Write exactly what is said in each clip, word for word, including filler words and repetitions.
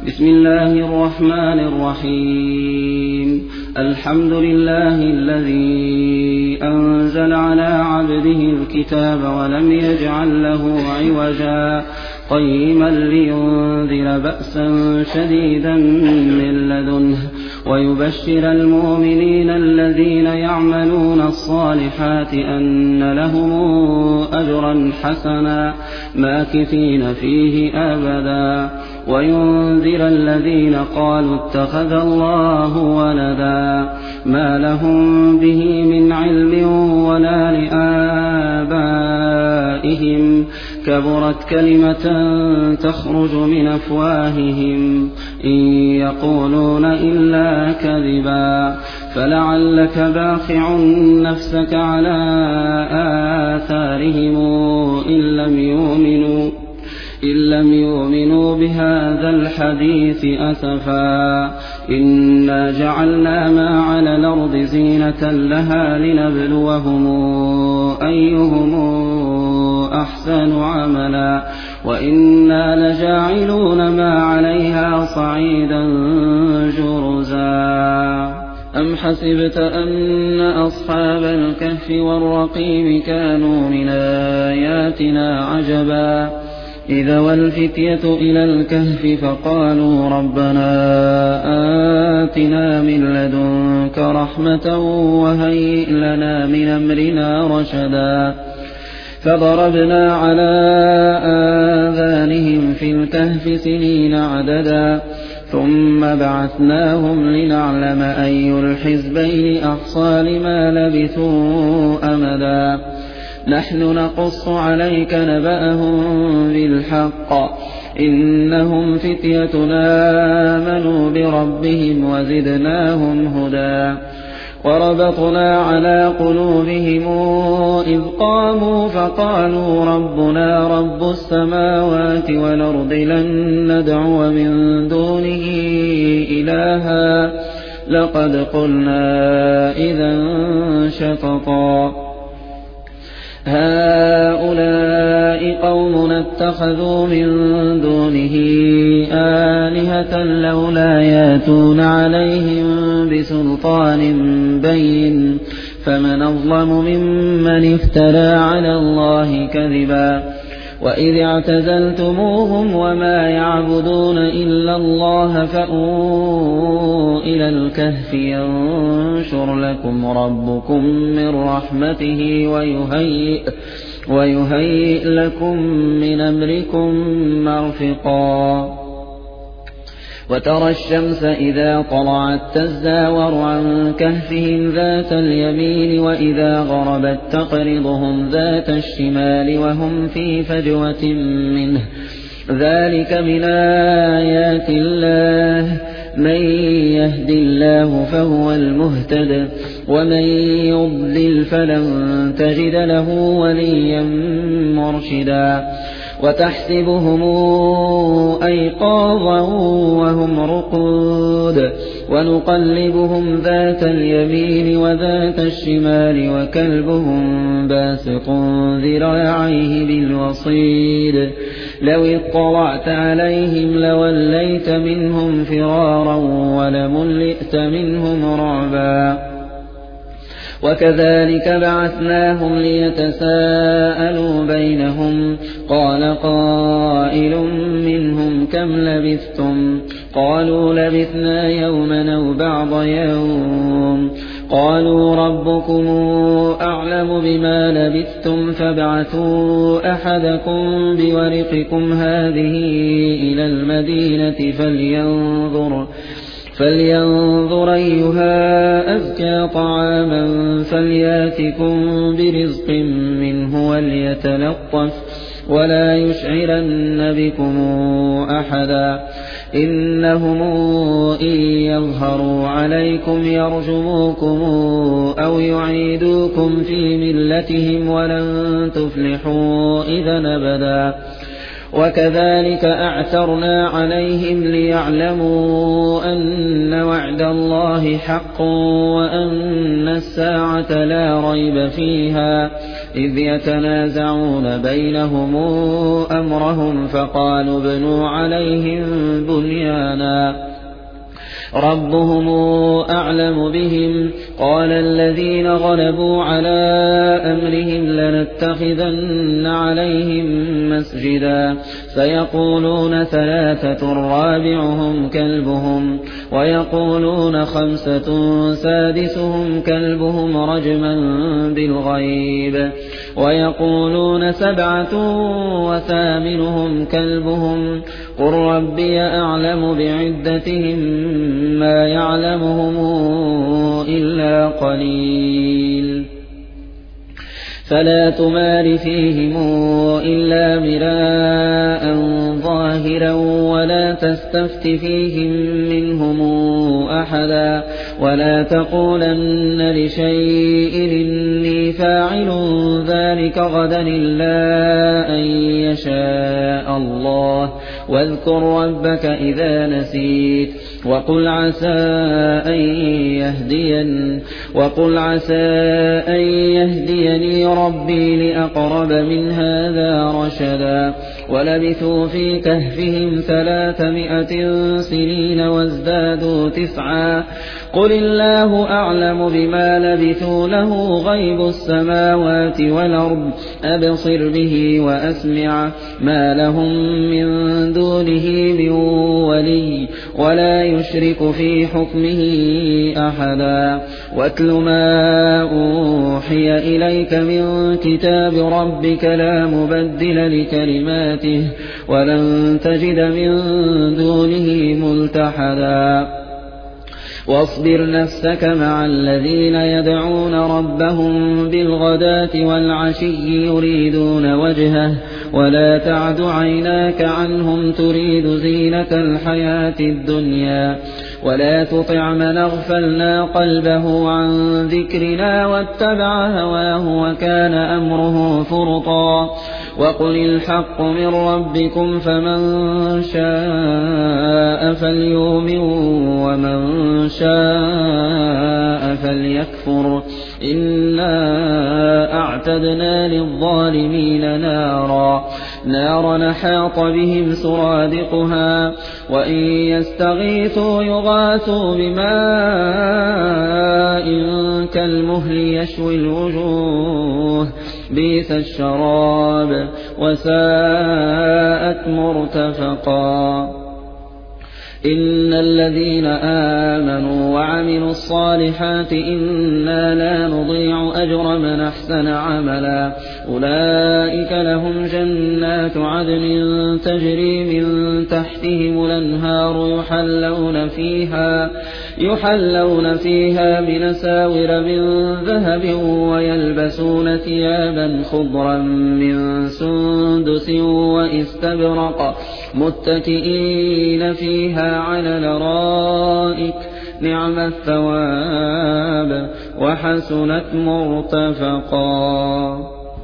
بسم الله الرحمن الرحيم. الحمد لله الذي أنزل على عبده الكتاب ولم يجعل له عوجا قيما لينذر بأسا شديدا من لدنه ويبشر المؤمنين الذين يعملون الصالحات أن لهم أجرا حسنا ماكثين فيه أبدا وينذر الذين قالوا اتخذ الله ولدا ما لهم به من علم ولا لآبائهم كبرت كلمة تخرج من أفواههم إن يقولون إلا كذبا فلعلك باخع نفسك على آثارهم إن لم يؤمنوا إن لم يؤمنوا بهذا الحديث أسفا إنا جعلنا ما على الأرض زينة لها لنبلوهم أيهم أحسن عملا وإنا لجاعلون ما عليها صعيدا جرزا. أم حسبت أن أصحاب الكهف والرقيم كانوا من آياتنا عجبا إذا والفتية إلى الكهف فقالوا ربنا آتنا من لدنك رحمة وهيئ لنا من أمرنا رشدا فضربنا على آذانهم في الكهف سنين عددا ثم بعثناهم لنعلم أي الحزبين أحصى لما لبثوا أمدا نحن نقص عليك نبأهم بالحق إنهم فتيتنا آمنوا بربهم وزدناهم هدى وربطنا على قلوبهم إذ قاموا فقالوا ربنا رب السماوات والأرض لن ندعو من دونه إلها لقد قلنا إذا شططا هؤلاء قومنا اتخذوا من دونه آلهة لولا ياتون عليهم بسلطان بين فمن أظلم ممن افترى على الله كذبا وإذ اعتزلتموهم وما يعبدون إلا الله فأووا إلى الكهف ينشر لكم ربكم من رحمته ويهيئ, ويهيئ لكم من أمركم مرفقا وترى الشمس إذا طلعت تزاور عن كهفهم ذات اليمين وإذا غربت تقرضهم ذات الشمال وهم في فجوة منه ذلك من آيات الله من يهد الله فهو المهتد ومن يضلل فلن تجد له وليا مرشدا وتحسبهم أيقاظا وهم رقود ونقلبهم ذات اليمين وذات الشمال وكلبهم باسط ذراعيه بالوصيد لو اطلعت عليهم لوليت منهم فرارا ولملئت منهم رعبا وكذلك بعثناهم ليتساءلوا بينهم قال قائل منهم كم لبثتم قالوا لبثنا يوما أو بعض يوم قالوا ربكم أعلم بما لبثتم فابعثوا أحدكم بورقكم هذه إلى المدينة فلينظر فلينظر أيها أزكى طعاما فلياتكم برزق منه وليتلطف ولا يشعرن بكم أحدا إنهم إن يظهروا عليكم يرجموكم أو يعيدوكم في ملتهم ولن تفلحوا إذا أبدا وكذلك أعثرنا عليهم ليعلموا أن وعد الله حق وأن الساعة لا ريب فيها إذ يتنازعون بينهم أمرهم فقالوا ابنوا عليهم بنيانا امتحانا ربهم أعلم بهم قال الذين غلبوا على أمرهم لنتخذن عليهم مسجدا سيقولون ثلاثة رابعهم كلبهم ويقولون خمسة سادسهم كلبهم رجما بالغيب ويقولون سبعة وثامنهم كلبهم قل ربي أعلم بعدتهم ما يعلمهم إلا قليل فلا تمار فيهم إلا مراء ظاهرا ولا تستفت فيهم منهم أحدا ولا تقولن لشيء إني فاعل ذلك غدا إلا أن يشاء الله واذكر ربك إذا نسيت وقل عسى أن يهدين وقل عسى أن يهديني ربي لأقرب من هذا رشدا ولبثوا في كهفهم ثلاثمائة سنين وازدادوا تسعا قل الله أعلم بما لبثوا له غيب السماوات والأرض أبصر به وأسمع ما لهم من دونه من ولي ولا يشرك في حكمه أحدا واتل ما أوحي إليك من كتاب ربك لا مبدل لكلماته ولن تجد من دونه ملتحدا واصبر نفسك مع الذين يدعون ربهم بالغداة والعشي يريدون وجهه ولا تعد عيناك عنهم تريد زينة الحياة الدنيا ولا تطع من أغفلنا قلبه عن ذكرنا واتبع هواه وكان أمره فرطا وقل الحق من ربكم فمن شاء فليؤمن ومن شاء فليكفر إنا أعتدنا للظالمين نارا نارا حاط بهم سرادقها وإن يستغيثوا يغاثوا بماء كالمهل يشوي الوجوه بئس الشراب وساءت مرتفقا إن الذين آمنوا وعملوا الصالحات إنا لا نضيع أجر من أحسن عملا أولئك لهم جنات عدن تجري من تحتهم الأنهار يحلون فيها يحلون فيها من أساور من ذهب ويلبسون ثيابا خضرا من سندس واستبرق متكئين فيها على الأرائك نعم الثواب وحسنت مرتفقا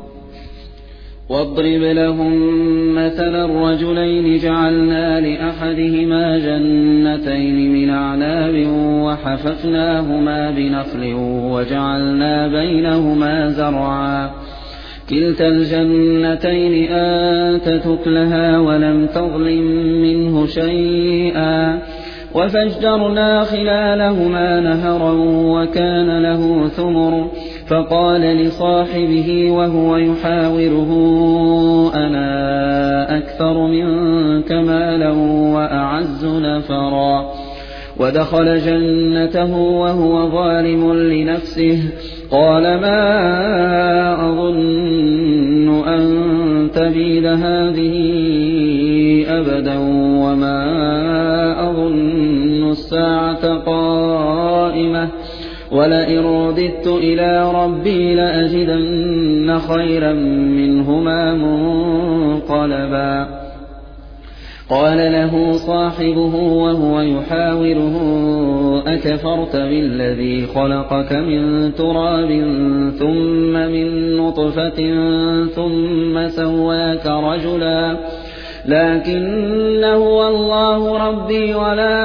واضرب لهم مثلا الرجلين جعلنا لأحدهما جنتين من أعناب وحففناهما بنخل وجعلنا بينهما زرعا كلتا الجنتين آتت أكلها ولم تظلم منه شيئا وفجرنا خلالهما نهرا وكان له ثمر فقال لصاحبه وهو يحاوره أنا أكثر منك مالا وأعز نفرا ودخل جنته وهو ظالم لنفسه قال ما أظن أن تبيد هذه أبدا وما أظن الساعة قائمة ولئن رددت إلى ربي لأجدن خيرا منهما منقلبا قال له صاحبه وهو يحاوره أكفرت بالذي خلقك من تراب ثم من نطفة ثم سواك رجلا لكن هو الله ربي ولا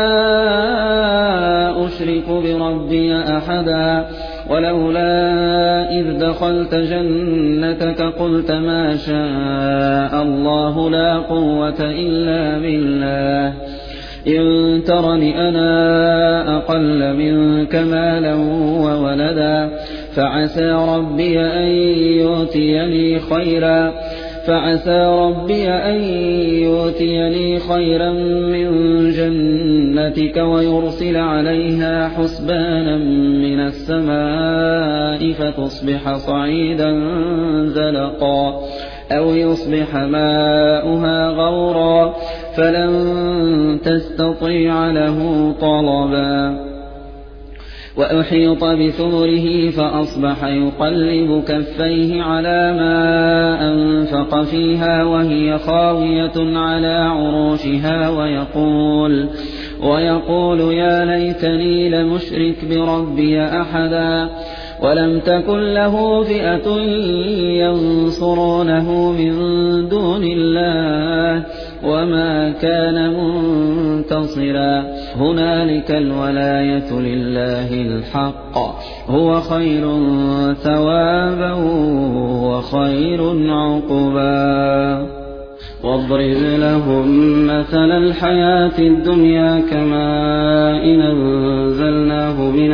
أشرك بربي أحدا ولولا إذ دخلت جنتك قلت ما شاء الله لا قوة إلا بالله إن ترني أنا أقل منك مالا وولدا فعسى ربي أن يؤتيني خيرا فعسى ربي أن يؤتيني خيرا من جنتك ويرسل عليها حسبانا من السماء فتصبح صعيدا زلقا أو يصبح ماؤها غورا فلن تستطيع له طلبا وأحيط بثمره فأصبح يقلب كفيه على ما أنفق فيها وهي خاوية على عروشها ويقول, ويقول يا ليتني لمشرك بربي أحدا ولم تكن له فئة ينصرونه من دون الله وما كان منتصرا هنالك الولاية لله الحق هو خير ثوابا وخير عقبا واضرب لهم مثل الحياة الدنيا كماء أنزلناه من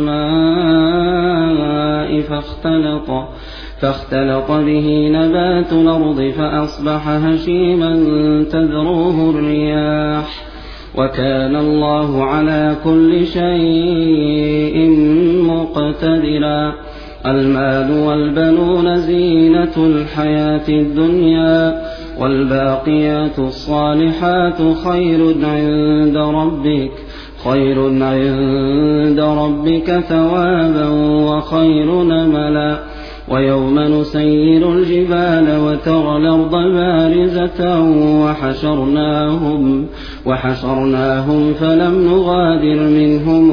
السماء فاختلط فاختلط به نبات الأرض فأصبح هشيما تذروه الرياح وكان الله على كل شيء مقتدرا المال والبنون زينة الحياة الدنيا والباقيات الصالحات خير عند ربك خير عند ربك ثوابا وخير نملا ويوم نسير الجبال وترى الأرض بارزة وحشرناهم, وحشرناهم فلم نغادر منهم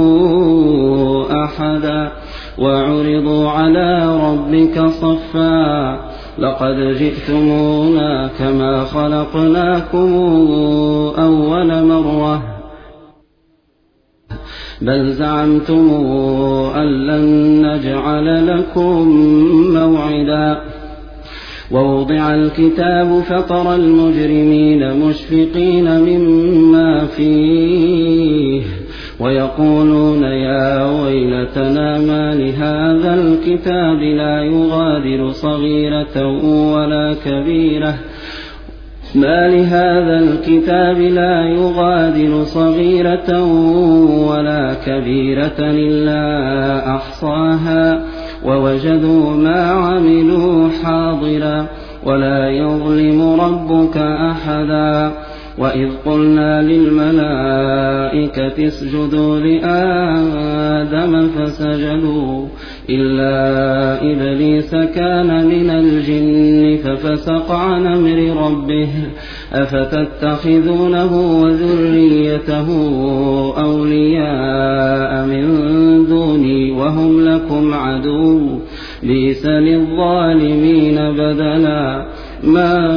أحدا وعرضوا على ربك صفا لقد جئتمونا كما خلقناكم أول مرة بل زعمتم أن لن نجعل لكم موعدا ووضع الكتاب فترى المجرمين مشفقين مما فيه ويقولون يا ويلتنا ما لهذا الكتاب لا يغادر صغيرة ولا كبيرة ما لهذا الكتاب لا يغادر صغيرة ولا كبيرة إلا أحصاها ووجدوا ما عملوا حاضرا ولا يظلم ربك أحدا وإذ قلنا للملائكة اسجدوا لآدم فسجدوا إلا إبليس كان من الجن ففسق عن أمر ربه أفتتخذونه وذريته أولياء من دوني وهم لكم عدو بئس للظالمين بدلا ما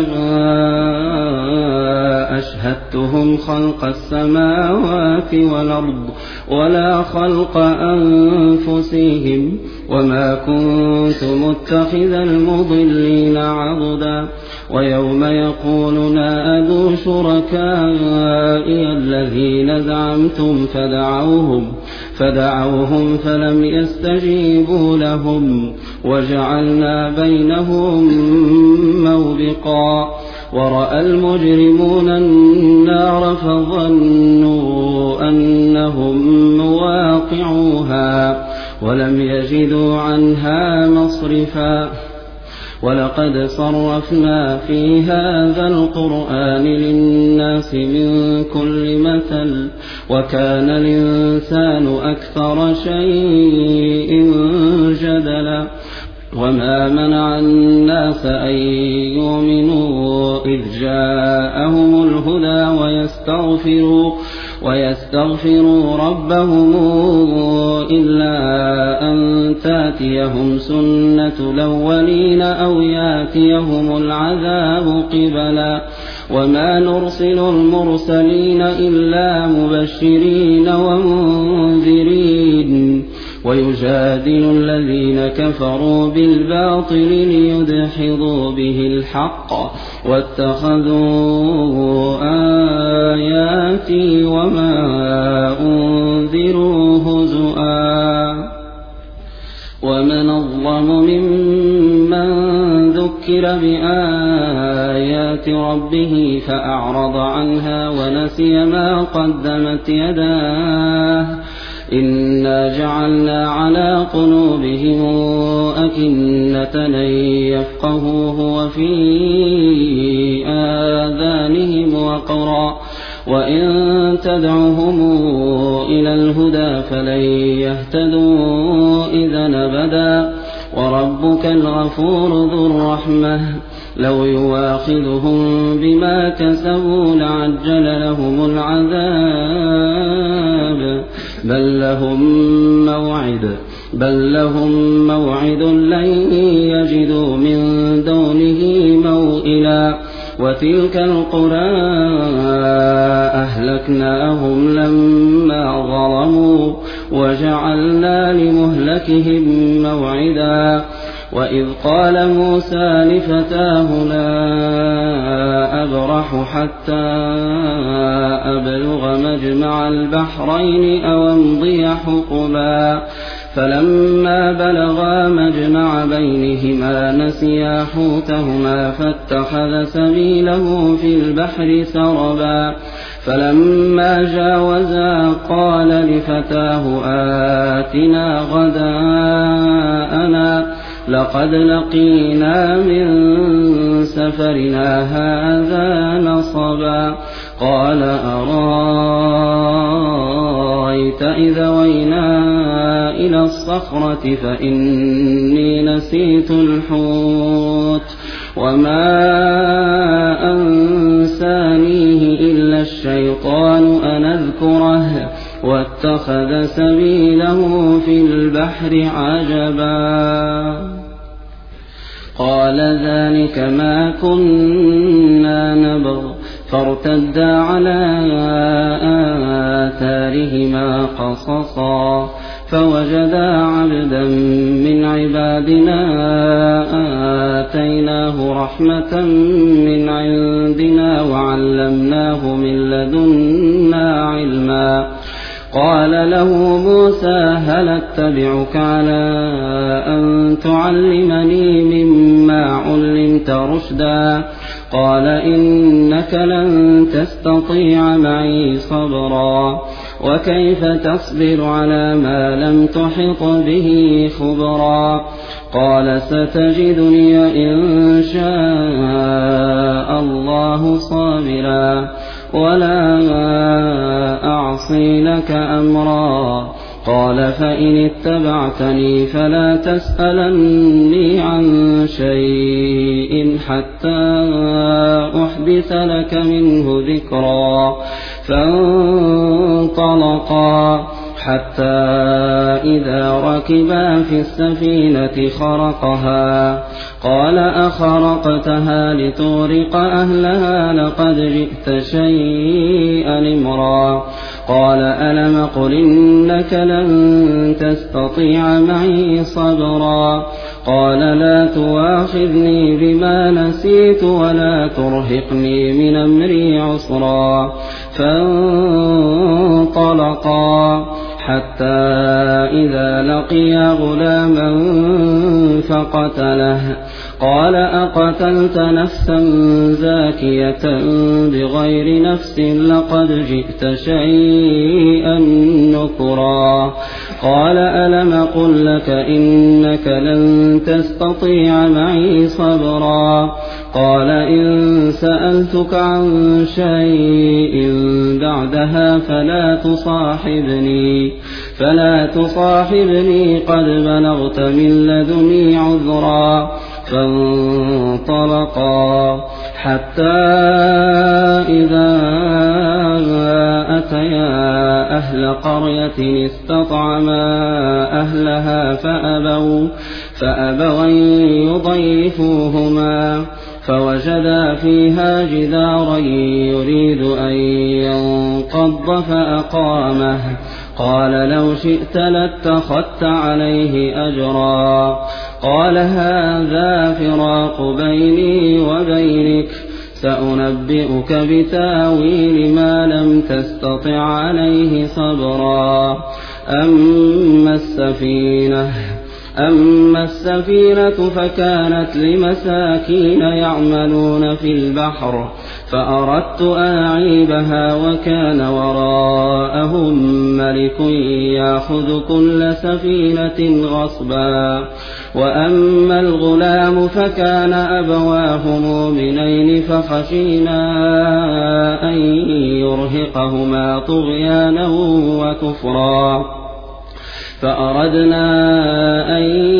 أشهدتهم خلق السماوات والأرض ولا خلق أنفسهم وما كنت متخذ المضلين عضدا ويوم يقول نادوا شركائي الذين زعمتم فدعوهم فدعوهم فلم يستجيبوا لهم وجعلنا بينهم موبقا ورأى المجرمون النار فظنوا أنهم مواقعوها ولم يجدوا عنها مصرفا ولقد صرفنا في هذا القرآن للناس من كل مثل وكان الإنسان أكثر شيء جدلا وما منع الناس أن يؤمنوا إذ جاءهم الهدى ويستغفروا ويستغفروا ربهم إلا أن تاتيهم سنة الأولين أو ياتيهم العذاب قبلا وما نرسل المرسلين إلا مبشرين ومنذرين ويجادل الذين كفروا بالباطل ليدحضوا به الحق واتخذوا آياتي وما أنذروا هزؤا ومن أظلم ممن ذكر بآيات ربه فأعرض عنها ونسي ما قدمت يداه إنا جعلنا على قلوبهم أكنة أن يفقهوه وفي آذانهم وقرا وإن تدعهم إلى الهدى فلن يهتدوا إذا أبدا وربك الغفور ذو الرحمة لو يواخذهم بما كسبوا لعجل لهم العذاب بل لهم موعد بل لهم موعد لن يجدوا من دونه موئلا وتلك القرى أهلكناهم لما ظلموا وجعلنا لمهلكهم موعدا وإذ قال موسى لفتاه لا أبرح حتى أبلغ مجمع البحرين أو أمضي حقبا فلما بلغا مجمع بينهما نسيا حوتهما فاتخذ سبيله في البحر سربا فلما جاوزا قال لفتاه آتنا غداءنا لقد لقينا من سفرنا هذا نصبا قال أرأيت إذا وينا إلى الصخرة فإني نسيت الحوت وما أنسانيه إلا الشيطان أن أذكره واتخذ سبيله في البحر عجبا قال ذلك ما كنا نبغ فارتدا على آثارهما قصصا فوجدا عبدا من عبادنا آتيناه رحمة من عندنا وعلمناه من لدنا علما قال له موسى هل اتبعك على أن تعلمني مما علمت رشدا قال إنك لن تستطيع معي صبرا وكيف تصبر على ما لم تحط به خبرا قال ستجدني إن شاء الله صابرا ولا أعصي لك أمرا قال فإن اتبعتني فلا تسألني عن شيء حتى أحدث لك منه ذكرا فانطلقا حتى إذا ركبا في السفينة خرقها قال أخرقتها لتغرق أهلها لقد جئت شيئا إمرا قال ألم قل إنك لن تستطيع معي صبرا قال لا تواخذني بما نسيت ولا ترهقني من أمري عسرا فانطلقا حتى إذا لقيا غلاما فقتله قال أقتلت نفسا زاكية بغير نفس لقد جئت شيئا نكرا قال ألم قل لك إنك لن تستطيع معي صبرا قال إن سألتك عن شيء بعدها فلا تصاحبني فلا تصاحبني قد بلغت من لدني عذرا فانطلقا حتى إذا أتيا أهل قرية استطعما أهلها فأبوا فأبوا أن يضيفوهما فوجدا فيها جدارا يريد أن ينقض فأقامه قال لو شئت لاتخذت عليه أجرا قال هذا فراق بيني وبينك سأنبئك بتاويل ما لم تستطع عليه صبرا أما السفينة أما السفينة فكانت لمساكين يعملون في البحر فأردت أن أعيبها وكان وراءهم ملك يأخذ كل سفينة غصبا وأما الغلام فكان أبواه مؤمنين فخشينا أن يرهقهما طغيانا وكفرا فأردنا أن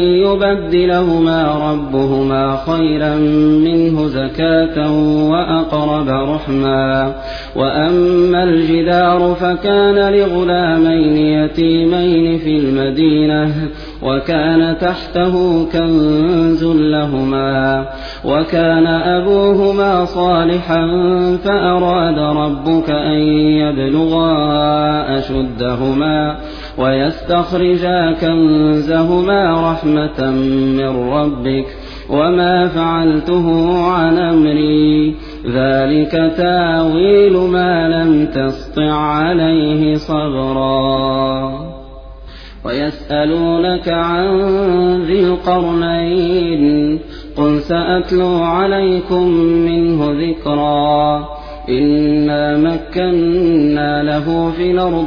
يبدلهما ربهما خيرا منه زكاة وأقرب رحما وأما الجدار فكان لغلامين يتيمين في المدينة وكان تحته كنز لهما وكان أبوهما صالحا فأراد ربك أن يبلغا أشدهما ويستخرجا كنزهما رحمة من ربك وما فعلته عن أمري ذلك تاويل ما لم تسطع عليه صبرا ويسألونك عن ذي القرنين قل سأتلو عليكم منه ذكرا إنا مكنا له في الأرض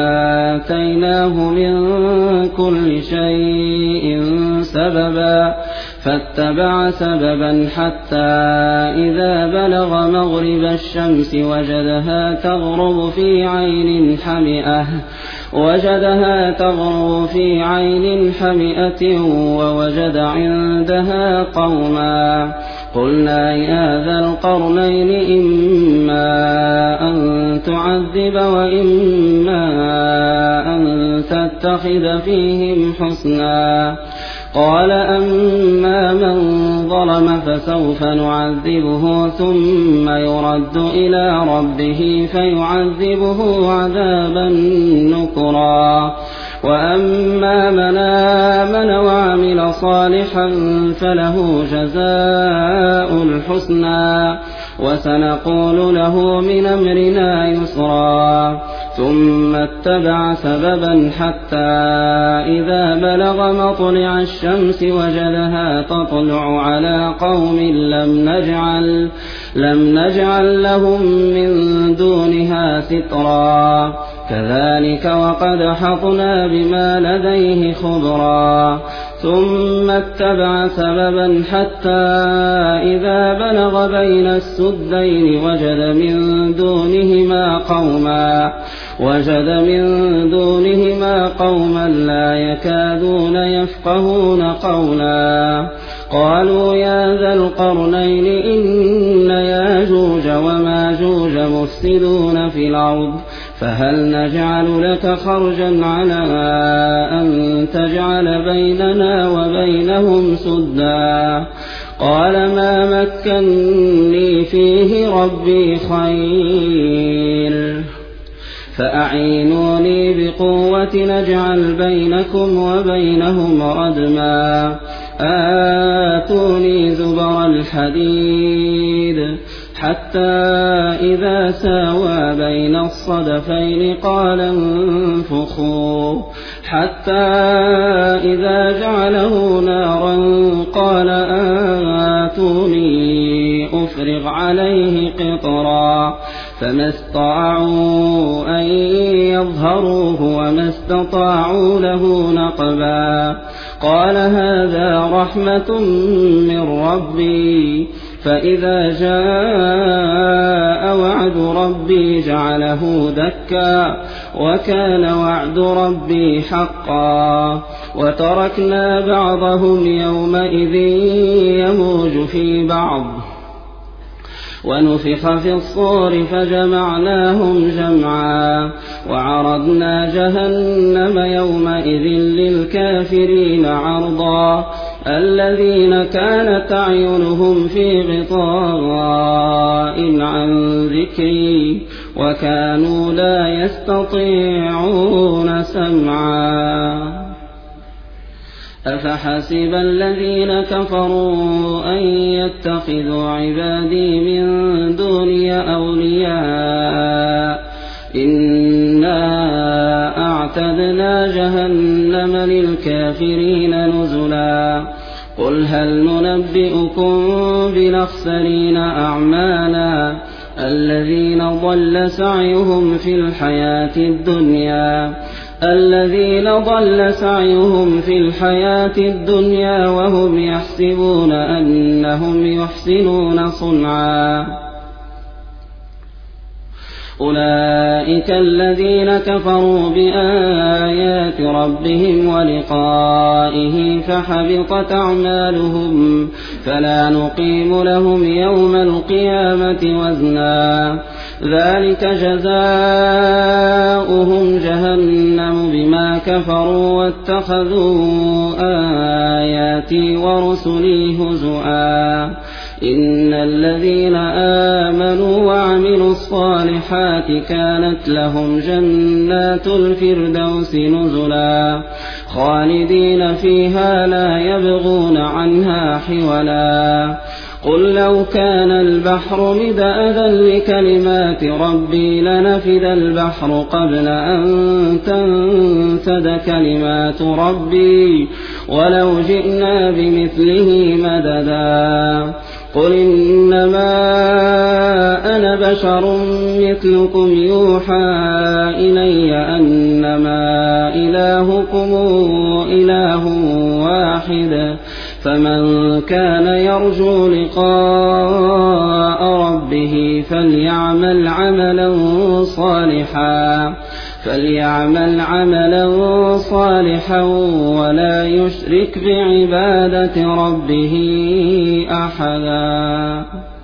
وآتيناه من كل شيء سببا فاتبع سببا حتى إذا بلغ مغرب الشمس وجدها تغرب في عين حمئة وجدها تغرب في عين حمئة ووجد عندها قوما قلنا يا ذا القرنين إما أن تعذب وإما أن تتخذ فيهم حسنا قال أما من ظلم فسوف نعذبه ثم يرد إلى ربه فيعذبه عذابا نكرا وأما من آمن وعمل صالحا فله جزاء الحسنى وسنقول له من أمرنا يسرا ثم اتبع سببا حتى إذا بلغ مطلع الشمس وجدها تطلع على قوم لم نجعل, لم نجعل لهم من دونها سترا كذلك وقد حطنا بما لديه خبرا ثم اتبع سببا حتى إذا بلغ بين السدين وجد من دونهما قوما وجد من دونهما قوما لا يكادون يفقهون قولا قالوا يا ذا القرنين إن ياجوج وماجوج مفسدون في الأرض فهل نجعل لك خرجا على أن تجعل بيننا وبينهم سدا قال ما مكني فيه ربي خير فأعينوني بقوة نجعل بينكم وبينهم ردما آتوني زبر الحديد حتى إذا ساوى بين الصدفين قال انفخوا حتى إذا جعله نارا قال آتوني أفرغ عليه قطرا فما استطاعوا أن يظهروه وما استطاعوا له نقبا قال هذا رحمة من ربي فإذا جاء وعد ربي جعله دكا وكان وعد ربي حقا وتركنا بعضهم يومئذ يموج في بعض ونفخ في الصور فجمعناهم جمعا وعرضنا جهنم يومئذ للكافرين عرضا الذين كانت أعينهم في غطاء عن ذكري وكانوا لا يستطيعون سمعا أفحسب الذين كفروا أن يتخذوا عبادي من دوني أولياء إنا أعتدنا جهنم للكافرين نزلا قل هل ننبئكم بالأخسرين أعمالا الذين ضل سعيهم في الحياة الدنيا الذين ضل سعيهم في الحياة الدنيا وهم يحسبون أنهم يحسنون صنعا أولئك الذين كفروا بآيات ربهم ولقائه فحبطت أعمالهم فلا نقيم لهم يوم القيامة وزنا ذلك جزاؤهم جهنم بما كفروا واتخذوا آياتي ورسلي هزؤا إن الذين آمنوا وعملوا الصالحات كانت لهم جنات الفردوس نزلا خالدين فيها لا يبغون عنها حولا قل لو كان البحر مدادا لكلمات ربي لنفد البحر قبل أن تنفد كلمات ربي ولو جئنا بمثله مددا قل إنما أنا بشر مثلكم يوحى إلي أنما إلهكم إله واحد فمن كان يرجو لقاء ربه فليعمل عملا صالحا فليعمل عملا صالحا ولا يشرك بعبادة ربه أحدا.